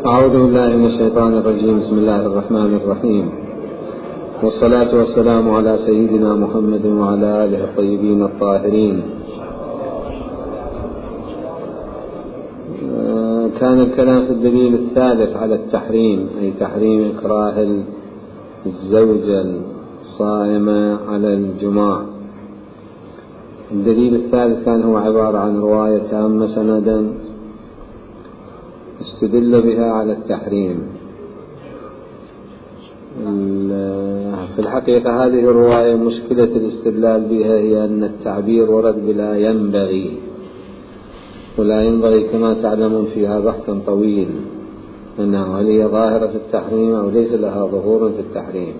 أعوذ بالله من الشيطان الرجيم. بسم الله الرحمن الرحيم، والصلاة والسلام على سيدنا محمد وعلى آله الطيبين الطاهرين. كان الكلام في الدليل الثالث على التحريم، أي تحريم إكراه الزوجة الصائمة على الجماع. الدليل الثالث كان هو عبارة عن رواية تامة سندا استدل بها على التحريم. في الحقيقة هذه الرواية مشكلة الاستدلال بها هي أن التعبير ورد بلا ينبغي، ولا ينبغي كما تعلمون فيها بحثا طويل أنه هل هي ظاهرة في التحريم أو ليس لها ظهور في التحريم.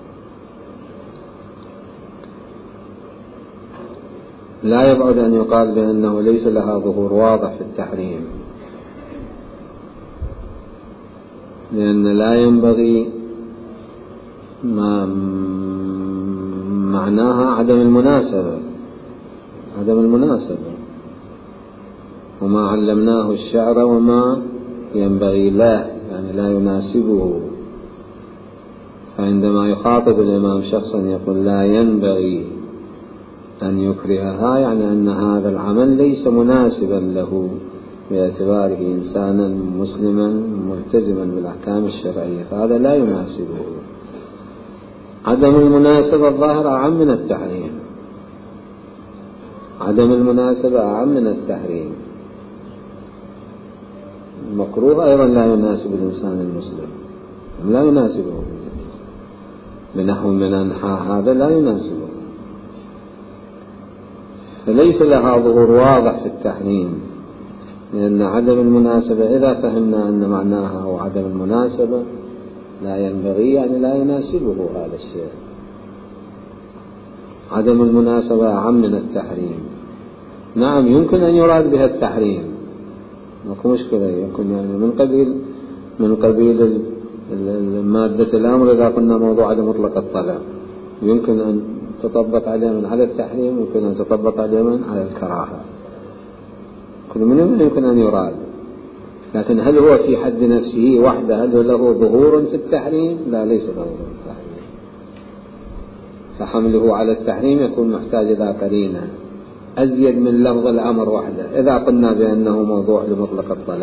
لا يبعد أن يقال بأنه ليس لها ظهور واضح في التحريم، لأن لا ينبغي ما معناها عدم المناسبة، وما علمناه الشعر وما ينبغي له، يعني لا يناسبه. فعندما يخاطب الإمام شخصا يقول لا ينبغي أن يكرهها، يعني أن هذا العمل ليس مناسبا له باعتباره إنسانا مسلما ملتزما بالأحكام الشرعية، فهذا لا يناسبه. عدم المناسبة الظاهر أعم من التحريم، عدم المناسبة أعم من التحريم. المكروه أيضا لا يناسب الإنسان المسلم، لا يناسبه بنحو من أنحاء، هذا لا يناسبه، فليس لها ظهور واضح في التحريم. لأن عدم المناسبة إذا فهمنا أن معناها هو عدم المناسبة لا ينبغي، يعني لا يناسبه هذا الشيء. عدم المناسبة أعم من التحريم. نعم يمكن أن يراد بها التحريم، ماكو مشكلة، يمكن يعني من قبيل مادة الأمر. إذا قلنا موضوع عدم مطلق الطلب يمكن أن تطبق عليه من على التحريم، يمكن أن تطبق عليه من على الكراهة، كل منهم يمكن أن يراد. لكن هل هو في حد نفسه وحده هل له ظهور في التحريم؟ لا، ليس له ظهور في التحريم. فحمله على التحريم يكون محتاج إلى قرينة أزيد من لفظ الأمر وحده. إذا قلنا بأنه موضوع لمطلق الطلب،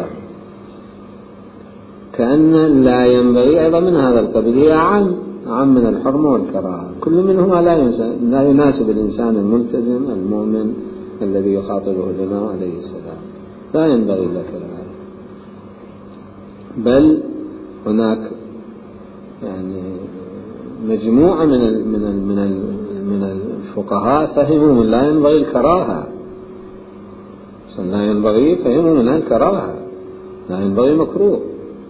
كأن لا ينبغي أيضا من هذا القبيل، هي عام من الحرمة والكراهة، كل منهما لا يناسب الإنسان الملتزم المؤمن الذي يخاطبه الإمام عليه السلام، لا ينبغي لك هذا. بل هناك يعني مجموعة من الفقهاء فهموا من لا ينبغي الكراهة، لا ينبغي فهموا منها الكراهة، لا ينبغي مكروه.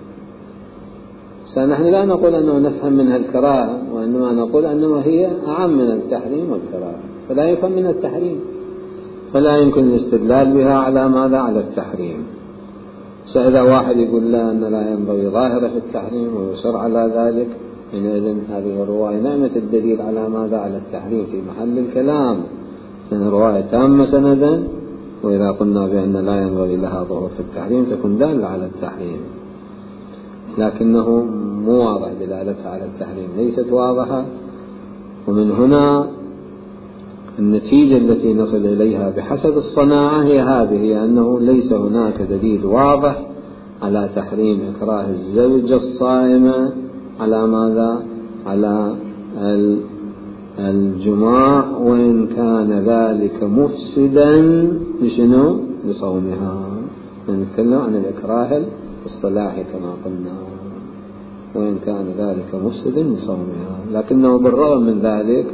نحن لا نقول أنه نفهم منها الكراهة، وإنما نقول أنه هي أعم من التحريم والكراهة، فلا يفهم من التحريم، فلا يمكن الاستدلال بها على ماذا؟ على التحريم. إذا واحد يقول لا أن لا ينبغي ظاهرة في التحريم ويصر على ذلك، حينئذ هذه الرواية نعمة الدليل على ماذا؟ على التحريم في محل الكلام، لأن الرواية تامة سندا، وإذا قلنا بأن لا ينبغي لها ظهور في التحريم تكون دالة على التحريم، لكنه مو واضح دلالتها على التحريم، ليست واضحة. ومن هنا النتيجة التي نصل إليها بحسب الصناعة هي هذه، أنه ليس هناك دليل واضح على تحريم إكراه الزوجة الصائمة على ماذا؟ على الجماع، وإن كان ذلك مفسدا لشنو؟ لصومها. نتكلم عن الإكراه الاصطلاحي كما قلنا، وإن كان ذلك مفسدا لصومها، لكنه بالرغم من ذلك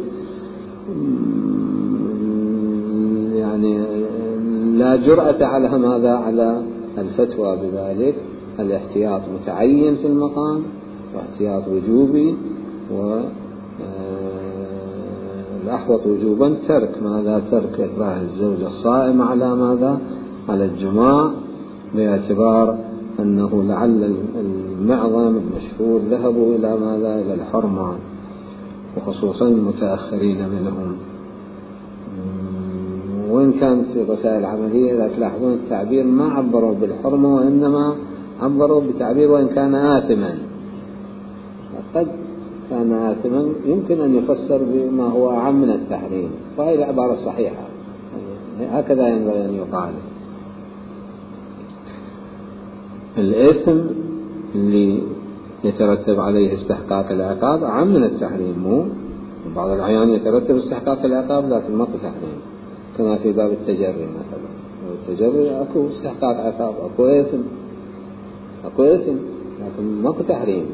يعني لا جرأة على ماذا؟ على الفتوى بذلك. الاحتياط متعين في المقام، واحتياط وجوبي، والأحوط وجوبا ترك ماذا؟ ترك إكراه الزوجة الصائمة على ماذا؟ على الجماع، باعتبار أنه لعل المعظم المشهور ذهبوا إلى ماذا؟ إلى الحرمة، وخصوصا المتأخرين منهم. وإن كان في رسائل عملية إذا تلاحظون التعبير ما عبروا بالحرمة، وإنما عبروا بتعبير وإن كان آثما، قد كان آثما يمكن أن يفسر بما هو أعم من التحريم، وهي العبارة الصحيحة، يعني هكذا ينبغي أن يقال. الإثم اللي يترتب عليه استحقاق العقاب أعم من التحريم، مو بعض الأحيان يترتب استحقاق العقاب لكن ما في تحريم، كما في باب التجري مثلا. التجري أكو استحقاق عقاب، أكو إثم لكن ما في تحريم.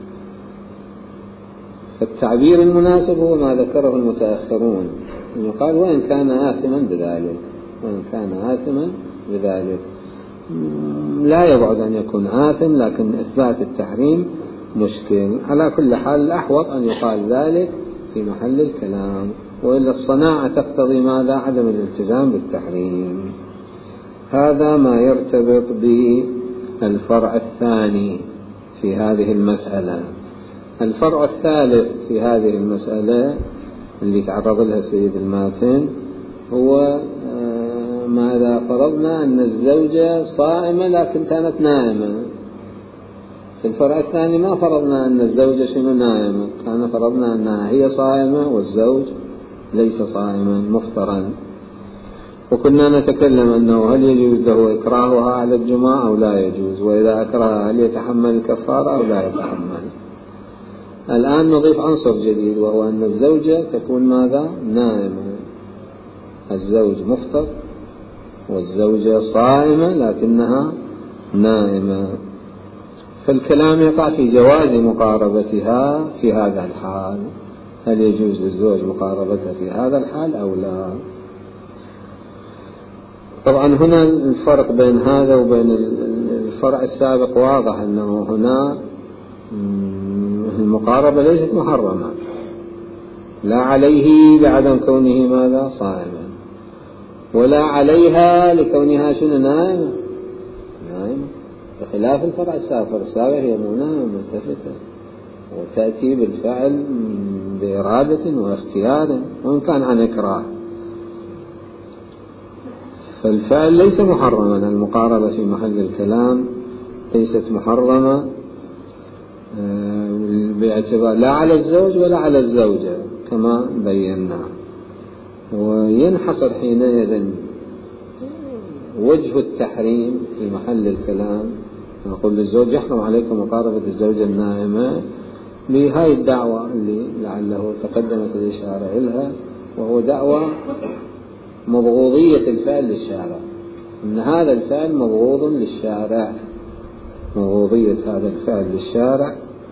فالتعبير المناسب هو ما ذكره المتأخرون، أن يقال وإن كان آثما بذلك، وإن كان آثما بذلك. لا يبعد أن يكون آثم، لكن إثبات التحريم مشكل. على كل حال الأحوط أن يقال ذلك في محل الكلام، وإلا الصناعة تقتضي ماذا؟ عدم الالتزام بالتحريم. هذا ما يرتبط بالفرع الثاني في هذه المسألة. الفرع الثالث في هذه المسألة اللي تعرض لها سيد الماتن هو ماذا فرضنا أن الزوجة صائمة لكن كانت نائمة. في الفرع الثاني ما فرضنا أن الزوجة شنو نائمة، كان فرضنا أنها هي صائمة والزوج ليس صائما مفطرا. وكنا نتكلم أنه هل يجوز له إكراهها على الجماع أو لا يجوز، وإذا أكرهها هل يتحمل الكفارة أو لا يتحمل. الآن نضيف عنصر جديد، وهو أن الزوجة تكون ماذا؟ نائمة. الزوج مفطر والزوجة صائمة لكنها نائمة، فالكلام يقع في جواز مقاربتها في هذا الحال. هل يجوز للزوج مقاربتها في هذا الحال أو لا؟ طبعا هنا الفرق بين هذا وبين الفرع السابق واضح، أنه هنا المقاربة ليست محرمة، لا عليه بعدم كونه ماذا؟ صائما، ولا عليها لكونها شنو؟ نائمة. بخلاف الفرع السابق. السابق هي مو نائمة، ملتفتة، وتأتي بالفعل بإرادة واختيار وإن كان عن إكراه، فالفعل ليس محرما. المقاربة في محل الكلام ليست محرمة باعتبار لا على الزوج ولا على الزوجة كما بينا. وينحصر حينئذ وجه التحريم في محل الكلام، نقول للزوج يحرم عليكم مقاربة الزوجة النائمة بهاي الدعوة اللي لعله تقدمت الإشارة إلها، وهو دعوة مبغوضية الفعل للشارع، أن هذا الفعل مبغوض للشارع، مبغوضية هذا الفعل للشارع،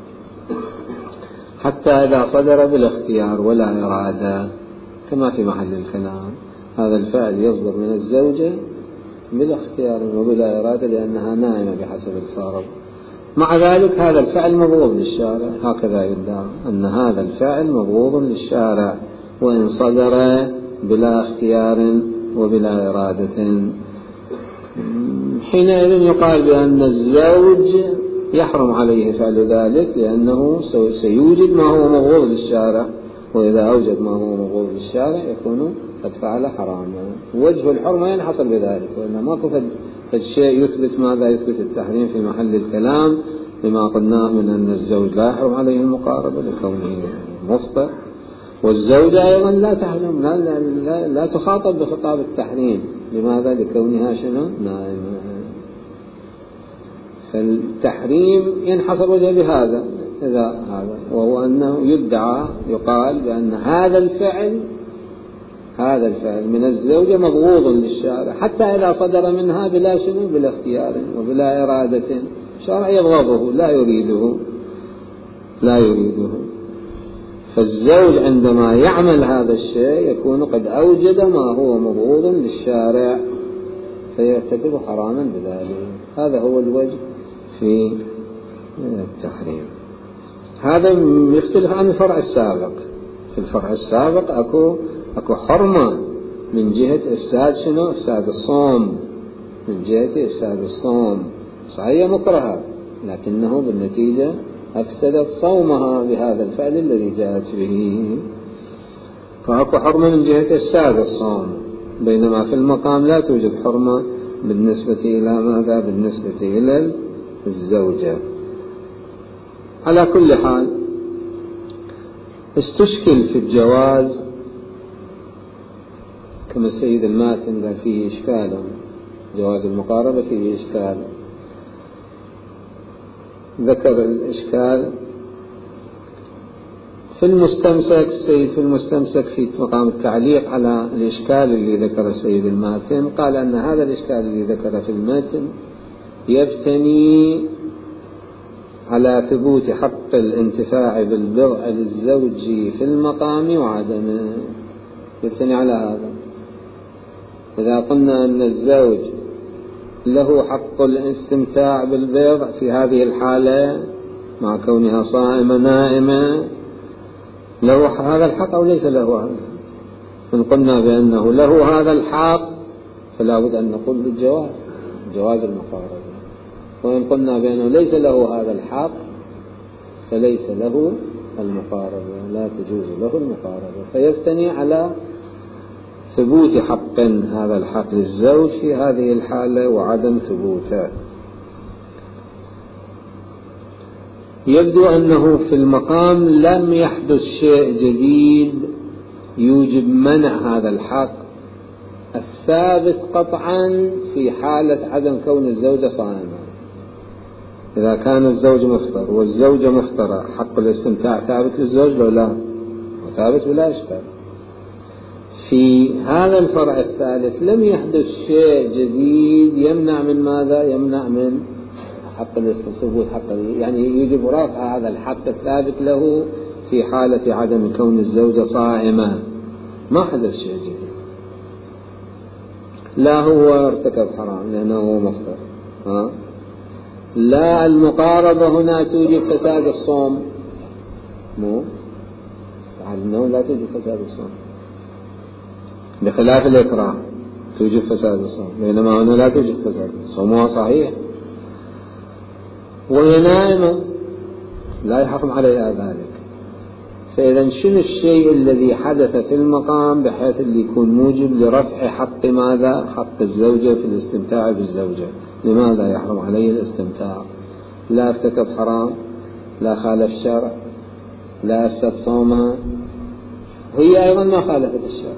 حتى إذا صدر بالاختيار ولا إرادة كما في محل الكلام. هذا الفعل يصدر من الزوجة بلا اختيار وبلا إرادة لأنها نائمة بحسب الفارض، مع ذلك هذا الفعل مبغوض للشارع. هكذا يدعى أن هذا الفعل مبغوض للشارع وإن صدر بلا اختيار وبلا إرادة. حينئذ يقال بأن الزوج يحرم عليه فعل ذلك، لأنه سيوجد ما هو مبغوض للشارع، وإذا أوجد ما هو مبغوض للشارع يكون قد فعل حراما. وجه الحرمة ينحصر بذلك، وإلا ماكو فالشيء يثبت ماذا؟ يثبت التحريم في محل الكلام لما قلناه من أن الزوج لا يحرم عليه المقاربة لكونه مفطر، والزوجة أيضا لا تحرم، لا تخاطب بخطاب التحريم. لماذا؟ لكونها شنو؟ نائمة. فالتحريم ينحصر وجه بهذا، إذا هذا وهو أنه يدعى يقال بأن هذا الفعل من الزوجة مبغوض للشارع، حتى إذا صدر منها بلا شنو؟ بلا اختيار وبلا إرادة. الشارع يبغضه، لا يريده. فالزوج عندما يعمل هذا الشيء يكون قد أوجد ما هو مبغوض للشارع فيرتكب حراما بذلك. هذا هو الوجه في التحريم. هذا يختلف عن الفرع السابق. في الفرع السابق أكو حرمة من جهة إفساد شنو؟ إفساد الصوم، من جهة إفساد الصوم. صحيح مكرهة لكنه بالنتيجة أفسدت صومها بهذا الفعل الذي جاءت به، فأكو حرمة من جهة إفساد الصوم، بينما في المقام لا توجد حرمة بالنسبة إلى ماذا؟ بالنسبة إلى الزوجة. على كل حال استشكل في الجواز كما السيد الماتن قال فيه إشكال، جواز المقاربة فيه إشكال. ذكر الإشكال في المستمسك، السيد في المستمسك في مقام التعليق على الإشكال اللي ذكر السيد الماتن، قال أن هذا الإشكال اللي ذكره في المتن يبتني على ثبوت حق الانتفاع بالبضع للزوج في المقام وعدمه، يبتني على هذا. إذا قلنا أن الزوج له حق الاستمتاع بالبضع في هذه الحالة مع كونها صائمة نائمة، له هذا الحق أو ليس له هذا؟ إن قلنا بأنه له هذا الحق فلا بد أن نقول بالجواز، جواز المقاربة. وإن قلنا بأنه ليس له هذا الحق فليس له المقاربة، لا تجوز له المقاربة. فيبتني على ثبوت حق هذا الحق للزوج في هذه الحالة وعدم ثبوته. يبدو أنه في المقام لم يحدث شيء جديد يوجب منع هذا الحق الثابت قطعا في حالة عدم كون الزوجة صائمة. إذا كان الزوج مفطر والزوجة مفطرة حق الاستمتاع ثابت للزوج لو لا؟ وثابت بلا إشكال. في هذا الفرع الثالث لم يحدث شيء جديد يمنع من ماذا؟ يمنع من حق الاستثبوت، حق يعني يجب رفع هذا الحق الثابت له في حالة عدم كون الزوجة صائمة. ما حدث شيء جديد، لا هو ارتكب حرام لأنه هو مفطر، لا المقاربة هنا توجب فساد الصوم، مو أنه لا توجب فساد الصوم بخلاف الإكراه توجب فساد الصوم، بينما هنا لا توجب فساد صومها صحيح وهي نائمة لا يحرم عليها ذلك. فإذا شنو الشيء الذي حدث في المقام بحيث اللي يكون موجب لرفع حق ماذا؟ حق الزوجة في الاستمتاع بالزوجة. لماذا يحرم عليه الاستمتاع؟ لا ارتكب حرام، لا خالف الشرع، لا أفسد صومها، وهي أيضا ما خالفت الشرع.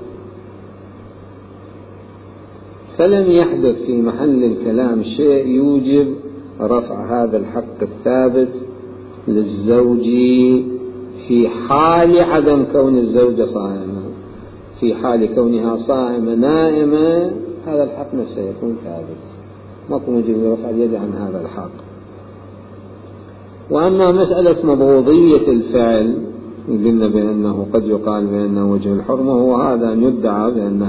فلم يحدث في محل الكلام شيء يوجب رفع هذا الحق الثابت للزوج في حال عدم كون الزوجة صائمة. في حال كونها صائمة نائمة هذا الحق نفسه يكون ثابت، ما يجب رفع اليد عن هذا الحق. وأما مسألة مبغوضية الفعل قلنا بأنه قد يقال بأنه وجه الحرمة، هو هذا أن يدعى بأن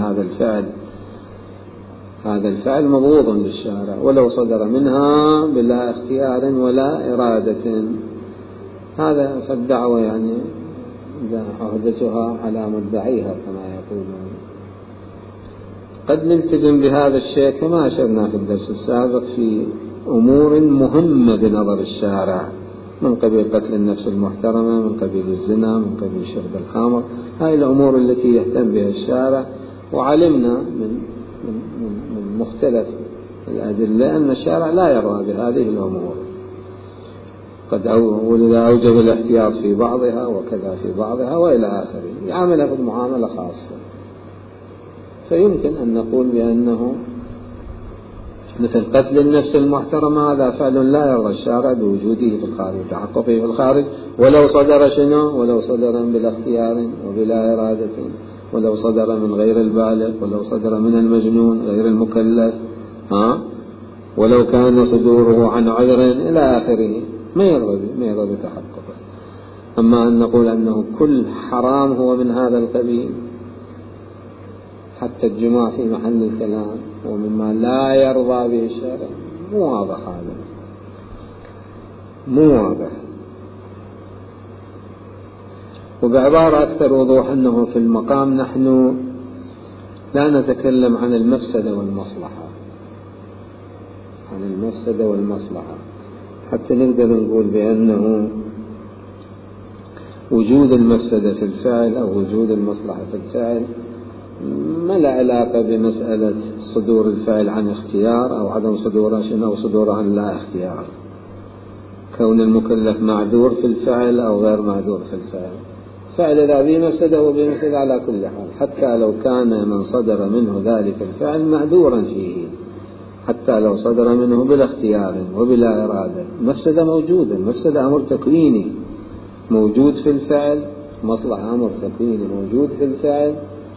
هذا الفعل مبغوض للشارع ولو صدر منها بلا اختيار ولا إرادة. هذا فالدعوة يعني عهدتها على مدعيها كما يقولون. قد نلتزم بهذا الشيء كما أشرنا في الدرس السابق في أمور مهمة بنظر الشارع، من قبيل قتل النفس المحترمة، من قبيل الزنا، من قبيل شرب الخمر. هذه الأمور التي يهتم بها الشارع، وعلمنا من مختلف الأدلة أن الشارع لا يرضى بهذه الأمور، ولذا أوجب الاحتياط في بعضها وكذا في بعضها وإلى آخره، يعملها في المعاملة خاصة. فيمكن أن نقول بأنه مثل قتل النفس المحترمة هذا فعل لا يرضى الشارع بوجوده في الخارج وتحققه في الخارج، ولو صدر شنو؟ ولو صدر بلا اختيار وبلا إرادة، ولو صدر من غير البالغ، ولو صدر من المجنون غير المكلف، ولو كان صدوره عن عذر إلى آخره، ما يرضى بتحققه. أما أن نقول أنه كل حرام هو من هذا القبيل، حتى الجماع في محل الكلام ومما لا يرضى به الشارع، مو واضح، هذا مو واضح. وبعبارة أكثر وضوح أنه في المقام نحن لا نتكلم عن المفسدة والمصلحة، عن المفسدة والمصلحة، حتى نقدر نقول بأنه وجود المفسدة في الفعل أو وجود المصلحة في الفعل ما لا علاقة بمسألة صدور الفعل عن اختيار أو عدم صدوره أو صدوره عن لا اختيار. كون المكلف معذور في الفعل أو غير معذور في الفعل. فعل إذا به مفسدة وبه مفسدة على كل حال، حتى لو كان من صدر منه ذلك الفعل معذورا فيه، حتى لو صدر منه بلا اختيار وبلا إرادة، مفسدة موجودة، مفسدة أمر تكويني موجود في الفعل، مصلحة أمر تكويني موجود في الفعل،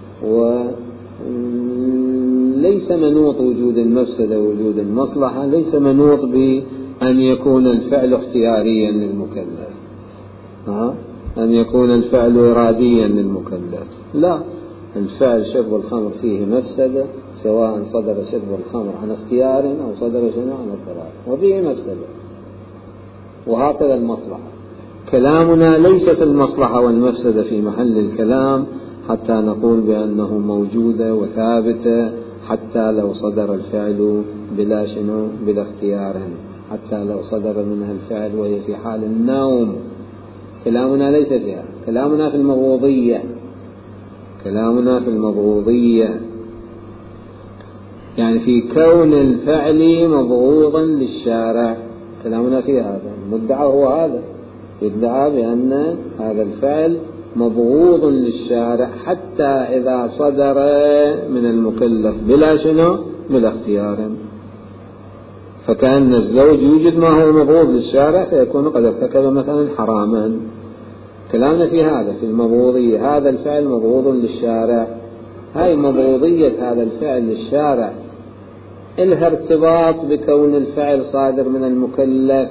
وليس منوط وجود المفسدة ووجود المصلحة، ليس منوط بأن يكون الفعل اختياريا للمكلف، أن يكون الفعل إراديا للمكلف، لا، الفعل شرب الخمر فيه مفسدة، سواء صدر شرب الخمر عن اختيار أو صدر شنو عن اضطرار، وفيه مفسدة. وهكذا المصلحة، كلامنا ليس في المصلحة والمفسدة في محل الكلام حتى نقول بأنه موجودة وثابتة، حتى لو صدر الفعل بلا شنو بلا اختيار، حتى لو صدر منها الفعل وهي في حال النوم. كلامنا ليس فيها، كلامنا في المبغوضية، كلامنا في المبغوضية، يعني في كون الفعل مبغوضا للشارع، كلامنا في هذا. المدعى هو هذا، يدعى بأن هذا الفعل مبغوض للشارع حتى إذا صدر من المكلف بلا شنو بلا اختيار، فكأن الزوج يوجد ما هو مبغوض للشارع فيكون قد ارتكب مثلا حراما. كلامنا في هذا، في المبغوضية، هذا الفعل مبغوض للشارع، هاي مبغوضية هذا الفعل للشارع إلها ارتباط بكون الفعل صادر من المكلف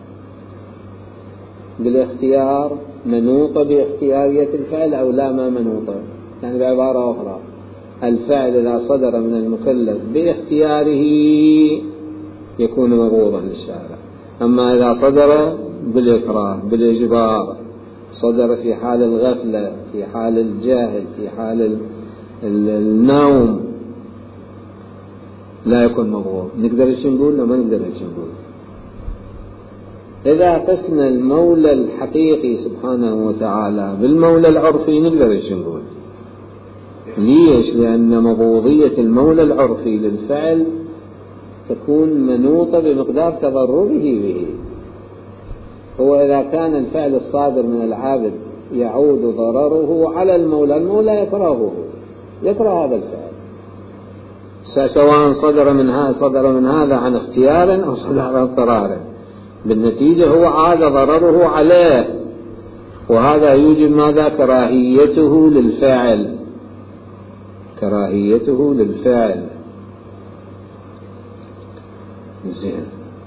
بالاختيار، منوطة باختيارية الفعل أو لا ما منوطة. يعني بعبارة أخرى، الفعل إذا صدر من المكلف باختياره يكون مبغوضا للشارع، أما إذا صدر بالإكراه بالإجبار، صدر في حال الغفلة، في حال الجاهل، في حال النوم، لا يكون مبغوض. نقدر نقول؟ ما نقدر نقول. إذا قسنا المولى الحقيقي سبحانه وتعالى بالمولى العرفي نقدر نقول. ليش؟ لأن مبغوضية المولى العرفي للفعل تكون منوطة بمقدار تضرره به. هو إذا كان الفعل الصادر من العابد يعود ضرره على المولى، المولى يكره هذا الفعل، سواء صدر من هذا عن اختيار أو صدر عن اضطرار، بالنتيجة هو عاد ضرره عليه، وهذا يوجب ماذا؟ كراهيته للفعل، كراهيته للفعل. زين،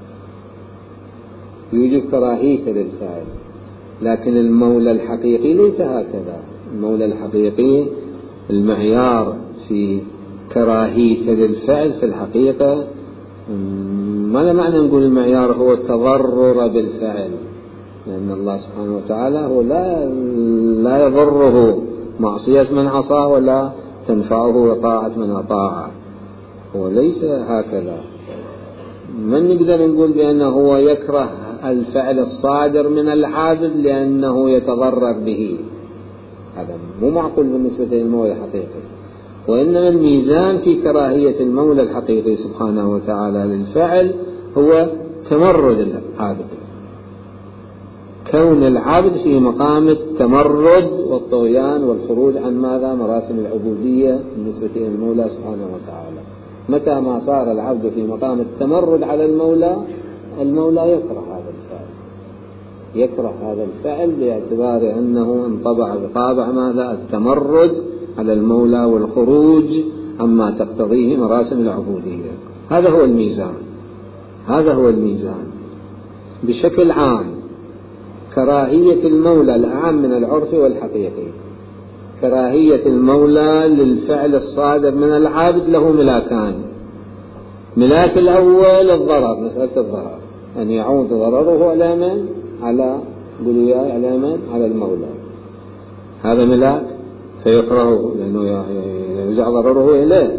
يوجب كراهيته للفعل. لكن المولى الحقيقي ليس هكذا. المولى الحقيقي المعيار في كراهيته للفعل في الحقيقة، ماذا معنى نقول المعيار هو التضرر بالفعل؟ لأن الله سبحانه وتعالى هو لا يضره معصية من عصاه ولا تنفعه طاعة من أطاعه، هو ليس هكذا. من نقدر نقول بأنه هو يكره الفعل الصادر من العابد لأنه يتضرر به؟ هذا مو معقول بالنسبة للمولى الحقيقي. وإنما الميزان في كراهية المولى الحقيقي سبحانه وتعالى للفعل هو تمرد العابد، كون العابد في مقام التمرد والطغيان والخروج عن ماذا؟ مراسم العبودية بالنسبة للمولى سبحانه وتعالى. متى ما صار العبد في مقام التمرد على المولى يكره هذا الفعل، يكره هذا الفعل باعتبار أنه انطبع بطابع ماذا؟ التمرد على المولى والخروج عما تقتضيه مراسم العبودية. هذا هو الميزان، هذا هو الميزان بشكل عام. كراهية المولى الأعم من العرف والحقيقي، كراهية المولى للفعل الصادر من العابد له ملاكان. ملاك الأول الضرر، مسألة الضرر، أن يعود ضرره على من؟ على المولى، هذا ملاك فيكرهه لأنه يرجع ضرره إليه،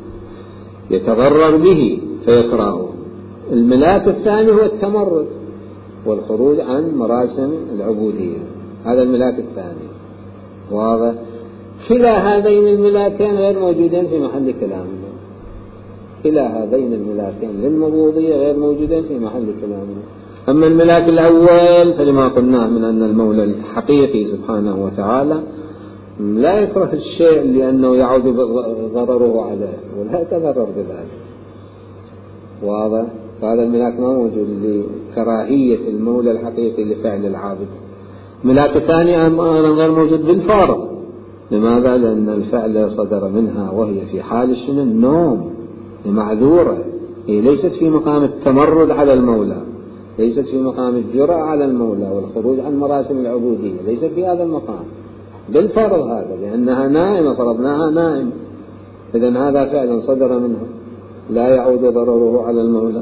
يتضرر به فيكرهه. الملاك الثاني هو التمرد والخروج عن مراسم العبودية، هذا الملاك الثاني. واضح؟ كلا هذين الملاكين غير موجودين في محل كلامنا، كلا هذين الملاكين للمبغوضية غير موجودين في محل كلامنا. أما الملاك الأول فلما قلناه من أن المولى الحقيقي سبحانه وتعالى لا يكره الشيء لأنه يعود ضرره عليه ولا يتضرر بذلك. واضح؟ هذا الملاك ما موجود لكراهية المولى الحقيقي لفعل العابد. ملاك ثاني غير موجود بالفارق. لماذا؟ لأن الفعل صدر منها وهي في حال شنو؟ النوم، معذورة، هي ليست في مقام التمرد على المولى، ليست في مقام الجرأة على المولى والخروج عن مراسم العبودية، ليست في هذا المقام بالفرض هذا، لأنها نائمة، فرضناها نائمة، إذن هذا فعلا صدر منها لا يعود ضرره على المولى،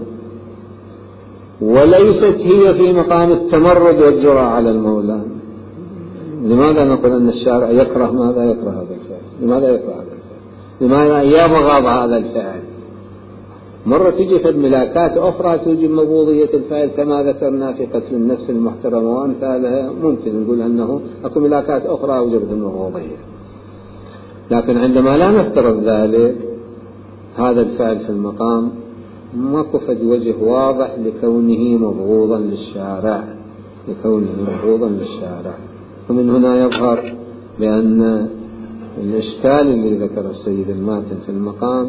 وليست هي في مقام التمرد والجرأة على المولى. لماذا نقول أن الشارع يكره ماذا؟ يكره هذا الفعل. لماذا يكره هذا الفعل؟ لماذا يبغض هذا الفعل؟ مرة تجي في الملاكات أخرى توجب مبغوضية الفعل كما ذكرنا في قتل النفس المحترمة وأمثالها، ممكن نقول أنه أكو ملاكات أخرى أوجبت المبغوضية، لكن عندما لا نفترض ذلك هذا الفعل في المقام ماكو فد وجه واضح لكونه مبغوضا للشارع، لكونه مبغوضا للشارع. ومن هنا يظهر بأن الإشكال اللي ذكر السيد الماتن في المقام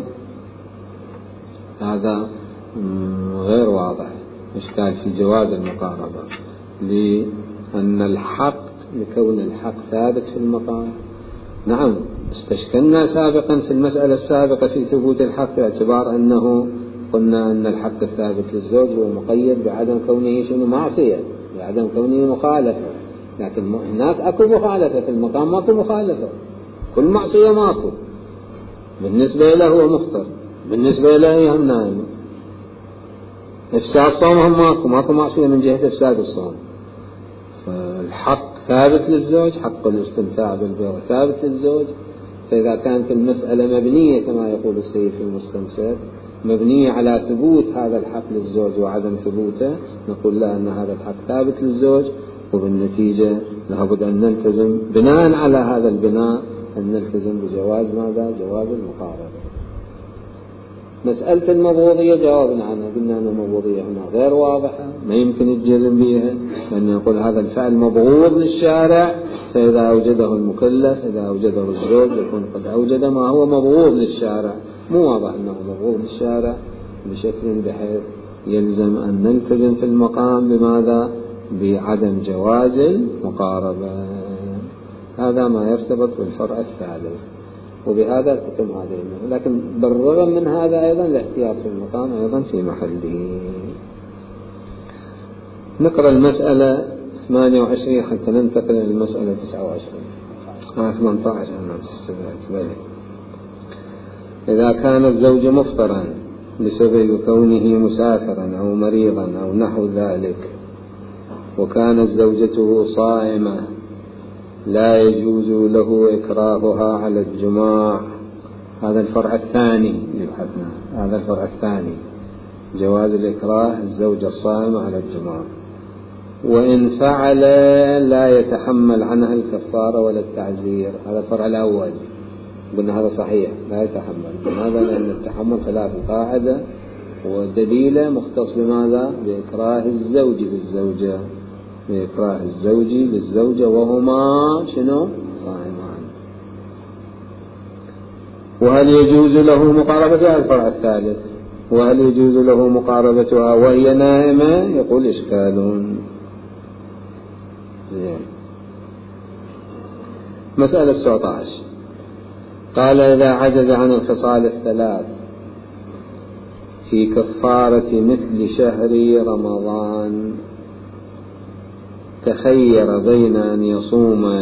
هذا غير واضح، إشكال في جواز المقاربة، لأن الحق لكون الحق ثابت في المقام. نعم استشكلنا سابقا في المسألة السابقة في ثبوت الحق باعتبار أنه قلنا أن الحق الثابت للزوج هو مقيد بعدم كونه شنو؟ معصية، بعدم كونه مخالفة، لكن هناك أكو مخالفة في المقام، ماكو مخالفة، كل معصية ماكو، بالنسبة له هو مخطر، بالنسبة له هم نائم. إفساد صومهم ماكو معصية من جهة إفساد الصوم. فالحق ثابت للزوج، حق الاستمتاع بالبر ثابت للزوج. فإذا كانت المسألة مبنية كما يقول السيد في المستمسك مبنية على ثبوت هذا الحق للزوج وعدم ثبوته، نقول لا أن هذا الحق ثابت للزوج، وبالنتيجة لابد أن نلتزم بناء على هذا البناء أن نلتزم بجواز ماذا؟ جواز المقاربة. مسألة المبغوضية جوابنا عنها، قلنا أن المبغوضية هنا غير واضحة، ما يمكن الجزم بها، لأن يقول هذا الفعل مبغوض للشارع، فإذا أوجده المكلف، إذا أوجده الزوج يكون قد أوجد ما هو مبغوض للشارع، مو واضح أنه مبغوض للشارع بشكل بحيث يلزم أن نلتزم في المقام بماذا؟ بعدم جواز المقاربة. هذا ما يرتبط بالفرع الثالث، وبهذا تتم هذه المسألة. لكن بالرغم من هذا أيضا الاحتياط في المقام أيضا في محله. نقرأ المسألة 28 حتى ننتقل إلى المسألة 29 18. إذا كان الزوج مفطرا بسبب كونه مسافرا أو مريضا أو نحو ذلك، وكانت زوجته صائمة، لا يجوز له إكراهها على الجماع. هذا الفرع الثاني يبحثنا، هذا الفرع الثاني، جواز الإكراه الزوجة الصائمة على الجماع. وإن فعل لا يتحمل عنها الكفارة ولا التعزير. هذا الفرع الأول، قلنا هذا صحيح لا يتحمل. لماذا؟ لأن التحمل خلاف القاعدة، ودليله مختص بماذا؟ بإكراه الزوج للزوجة، بإكراه الزوج للزوجة وهما شنو؟ صائمان. وهل يجوز له مقاربتها؟ الفرع الثالث، وهل يجوز له مقاربتها وهي نائمة؟ يقول إشكال. زين. مسألة 19 قال إذا عجز عن الخصال الثلاث في كفارة مثل شهر رمضان تخير بين أن يصوم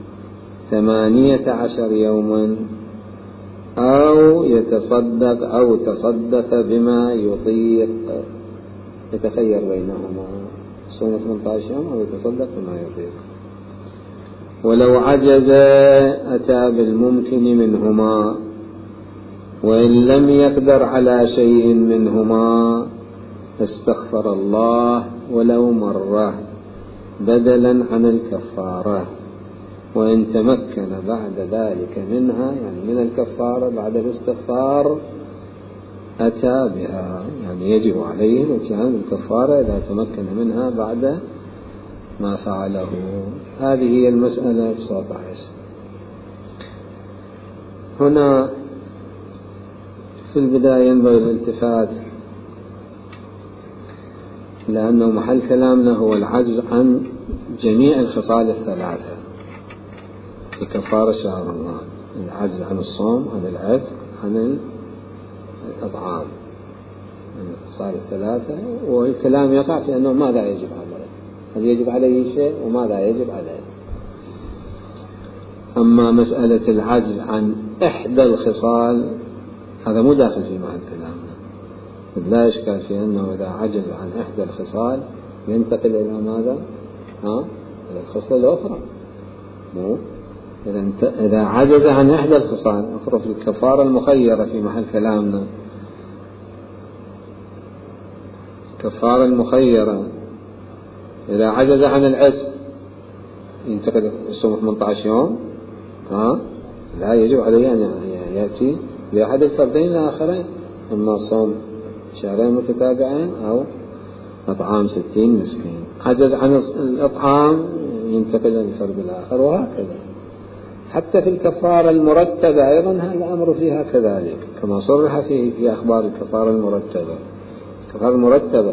18 يوما أو يتصدق أو تصدق بما يطيق. يتخير بينهما، يصوم 18 يوم أو يتصدق بما يطيق. ولو عجز أتى بالممكن منهما، وإن لم يقدر على شيء منهما استغفر الله ولو مرة بدلا عن الكفارة. وإن تمكن بعد ذلك منها، يعني من الكفارة بعد الاستغفار، أتى بها، يعني يجب عليه الاتيان بالكفارة إذا تمكن منها بعد ما فعله. هذه هي المسألة 19. هنا في البداية ينبغي الالتفات، لأنه محل كلامنا هو العجز عن جميع الخصال الثلاثة في كفارة شهر رمضان: العجز عن الصوم، عن العتق، عن الإطعام، الخصال الثلاثة. والكلام يقع في أنه ماذا يجب عليه، هل يجب عليه شيء وماذا يجب عليه. أما مسألة العجز عن إحدى الخصال هذا مو داخل في محل كلامنا، لا إشكال في أنه إذا عجز عن إحدى الخصال ينتقل إلى ماذا؟ إلى الخصلة الأخرى. إذا عجز عن إحدى الخصال أخرى في الكفارة المخيرة في محل كلامنا، كفارة المخيرة إذا عجز عن العتق ينتقل يصوم 18 يوم، لا يجب عليه أن يأتي بأحد الفردين الآخرين، إما صوم شهرين متتابعين أو إطعام 60 مسكين. عجز عن الإطعام ينتقل للفرد الآخر، وهكذا. حتى في الكفارة المرتبة أيضا الأمر فيها كذلك، كما صرح فيه في أخبار الكفارة المرتبة. الكفارة المرتبة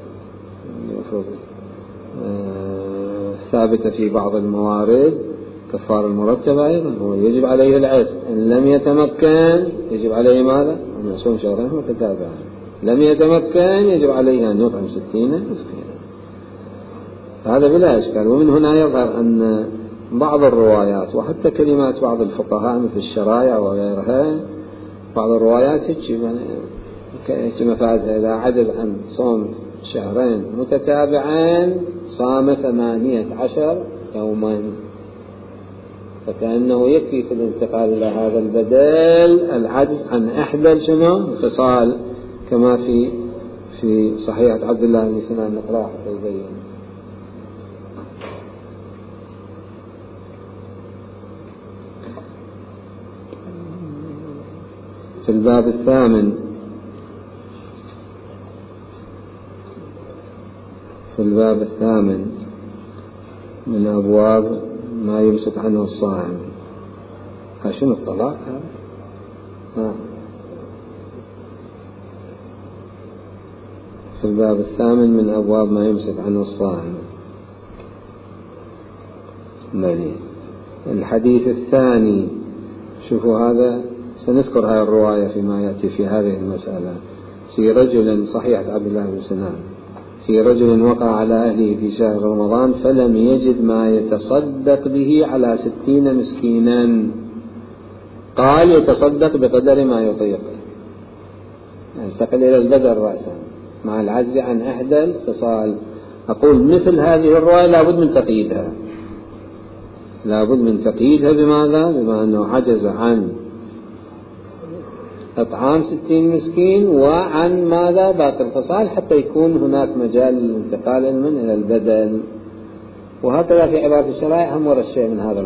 ثابتة في بعض الموارد. كفارة المرتبة أيضا هو يجب عليه العتق، إن لم يتمكن يجب عليه ماذا؟ أن يصوم شهرين متتابعين. لم يتمكن يجب عليه أن يطعم 60 مسكينا. هذا بلا إشكال. ومن هنا يظهر أن بعض الروايات وحتى كلمات بعض الفقهاء مثل الشرائع وغيرها، بعض الروايات مفادها إذا عجز عن صوم شهرين متتابعين صام 18 يوما، فكأنه يكفي في الانتقال إلى هذا البدل العجز عن إحدى الخصال، كما في صحيحة عبد الله بن سنان نقرأ حتى يبين. في الباب الثامن، من أبواب ما يمسك عنه الصائم. شنو الطلاق هذا؟ في الباب الثامن من أبواب ما يمسك عنه الصائم. الحديث الثاني، شوفوا هذا سنذكر هذه الرواية فيما يأتي في هذه المسألة. في رجل، صحيحة عبد الله بن سنان، في رجل وقع على أهله في شهر رمضان فلم يجد ما يتصدق به على 60 مسكينا، قال يتصدق بقدر ما يطيق، ينتقل إلى البدر رأسا مع العجز عن إحدى الخصال. أقول مثل هذه الرواية لابد من تقييدها بماذا؟ بما أنه عجز عن إطعام 60 مسكين وعن ماذا؟ باقي الخصال، حتى يكون هناك مجال للانتقال من إلى البدل. وهكذا في عبارة الشرائع هم ورد الشيء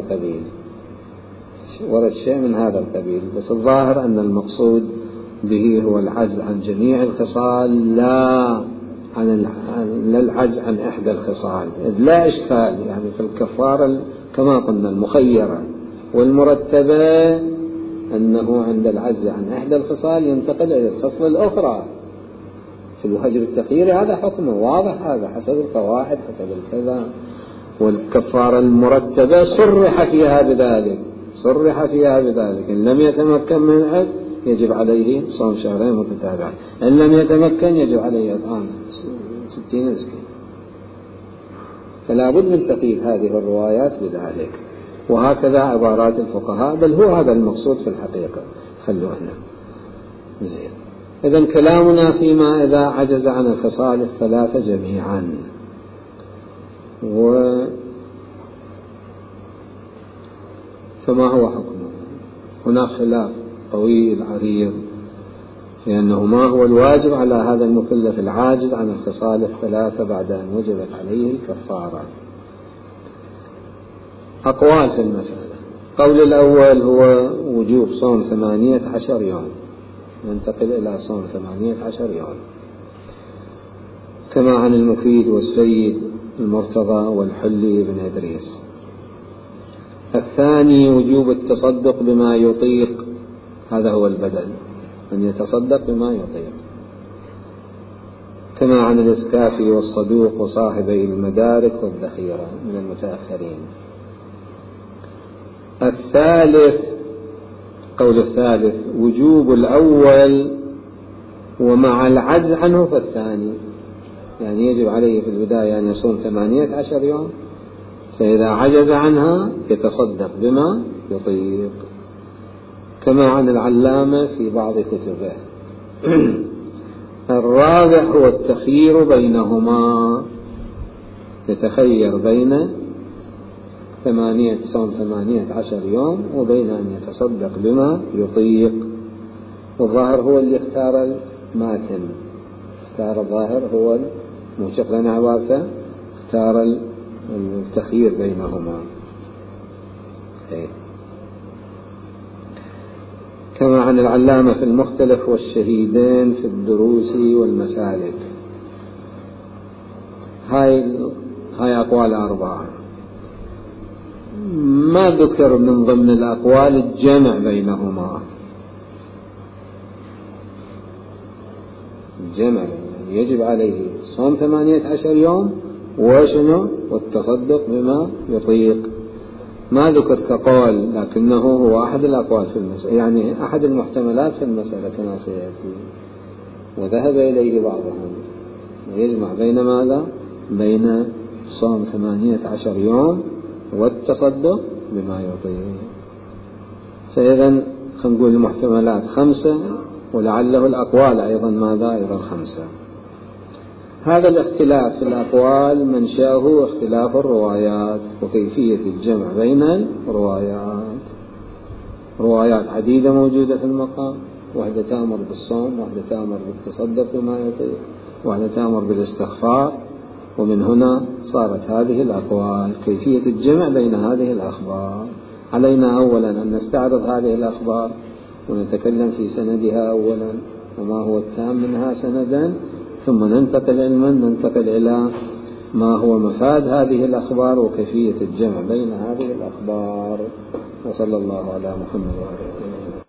من هذا القبيل، بس الظاهر أن المقصود به هو العجز عن جميع الخصال، لا العجز عن إحدى الخصال. لا إشكال يعني في الكفارة كما قلنا المخيرة والمرتبة أنه عند العجز عن إحدى الخصال ينتقل إلى الخصلة الأخرى. في الواجب التخييري هذا حكمه واضح، هذا حسب القواعد حسب الكذا. والكفارة المرتبة صرح فيها بذلك، إن لم يتمكن من العجز يجب عليه صوم شهرين متتابعين، إن لم يتمكن يجب عليه إطعام 60 مسكين. فلا بد من تقييد هذه الروايات بذلك، وهكذا عبارات الفقهاء، بل هو هذا المقصود في الحقيقة. خلونا زين. إذن كلامنا فيما إذا عجز عن الخصال الثلاثة جميعا. فما هو حكمه؟ هناك خلاف طويل عريض في أنه ما هو الواجب على هذا المكلف العاجز عن الخصال الثلاثة بعد أن وجبت عليه الكفارة. أقوال في المسألة. قول الأول هو وجوب صوم 18 يوم ننتقل إلى صوم 18 يوم. كما عن المفيد والسيد المرتضى والحلي بن إدريس. الثاني وجوب التصدق بما يطيق، هذا هو البدل، أن يتصدق بما يطيق، كما عن الإسكافي والصدوق وصاحبي المدارك والذخيرة من المتأخرين. الثالث، قول الثالث وجوب الأول ومع العجز عنه فالثاني، يعني يجب عليه في البداية أن يصوم 18 يوم، فإذا عجز عنها يتصدق بما يطيق، كما عن العلامة في بعض كتبه. الرابع هو التخيير بينهما، يتخير بين صوم 18 يوم وبين أن يتصدق بما يطيق. والظاهر هو اللي اختار الماتن، اختار الظاهر هو موشق لنا عباسة، اختار التخيير بينهما. كما عن العلامة في المختلف والشهيدين في الدروس والمسالك. هاي أقوال 4. ما ذكر من ضمن الأقوال الجمع بينهما، الجمع يجب عليه صوم 18 يوم وشنو والتصدق بما يطيق. ما ذكر كقول، لكنه هو أحد الأقوال في المسألة، يعني أحد المحتملات في المسألة كما سيأتي، وذهب إليه بعضهم، ويجمع بين ماذا؟ بين صوم 18 يوم والتصدق بما يطيق. فإذا خلينا نقول المحتملات 5، ولعله الأقوال أيضا ماذا؟ أيضا 5. هذا الاختلاف في الأقوال منشأه اختلاف الروايات وكيفية الجمع بين الروايات. روايات عديدة موجودة في المقام، واحدة تأمر بالصوم، واحدة تأمر بالتصدق بما يطيق، واحدة تأمر بالاستغفار، ومن هنا صارت هذه الأقوال. كيفية الجمع بين هذه الأخبار، علينا أولا أن نستعرض هذه الأخبار ونتكلم في سندها أولا وما هو التام منها سندا، ثم ننتقل إلى ما هو مفاد هذه الأخبار وكيفية الجمع بين هذه الأخبار. وصلى الله على محمد وعلى آله.